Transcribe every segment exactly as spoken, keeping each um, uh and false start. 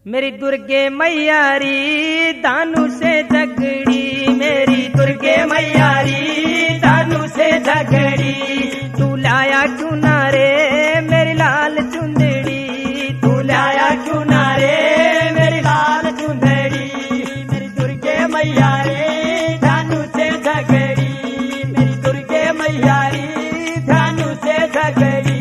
मेरी दुर्गे मैयारी दानू से झगड़ी, मेरी दुर्गे मैयारी दानू से झगड़ी। तू लाया क्यों ना रे मेरी लाल चुंदड़ी, तू लाया क्यों ना रे मेरी लाल चुंदड़ी। मेरी दुर्गे मैयारी दानू से झगड़ी, मेरी दुर्गे मैयारी दानू से झगड़ी।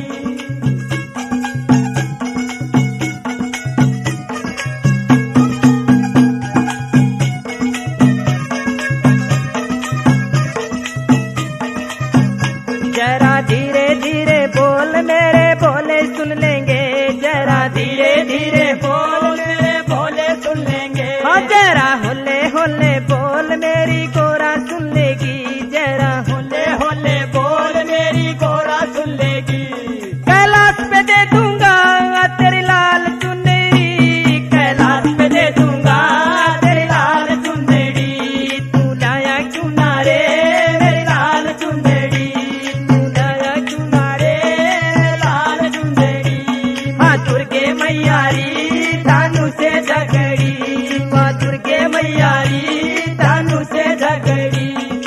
जरा धीरे धीरे बोल मेरे बोले सुन लेंगे, जरा धीरे धीरे बोल मेरे बोले सुन लेंगे। हाँ जरा होले होले बोल मेरी गोरा सुन लेगी, जरा होले होले बोल मेरी गोरा सुन लेगी। कैलाश पे दे दूंगा तेरी लाल चुनरी, कैलाश पे दे दूंगा तेरी लाल चुनरी। तू लाया क्यों ना रे मेरी लाल चुनरी, दुर्गे मैयारी दानू से झगड़ी, माँ दुर्गे मैयारी दानू से झगड़ी।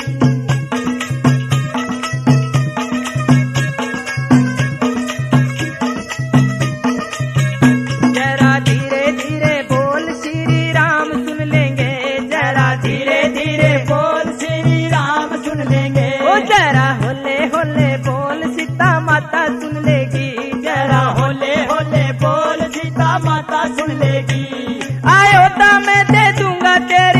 जरा धीरे धीरे बोल श्री राम सुन लेंगे, जरा धीरे धीरे बोल श्री राम सुन लेंगे। ओ जरा होले होले बोल सीता माता सुन लेगी, जरा होले होले बोल सीता माता सुन लेगी। अयोध्या में दे दूंगा तेरे